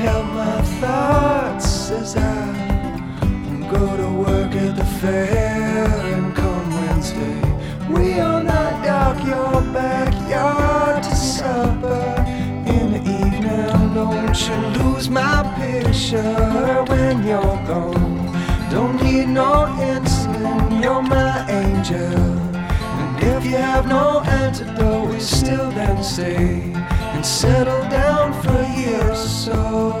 Help my thoughts as I go to work at the fair, and come Wednesday we all night dock your backyard to supper. In the evening, don't you lose my picture when you're gone. Don't need no insulin, you're my angel. And if you have no antidote, we still then stay and settle down for a year or so.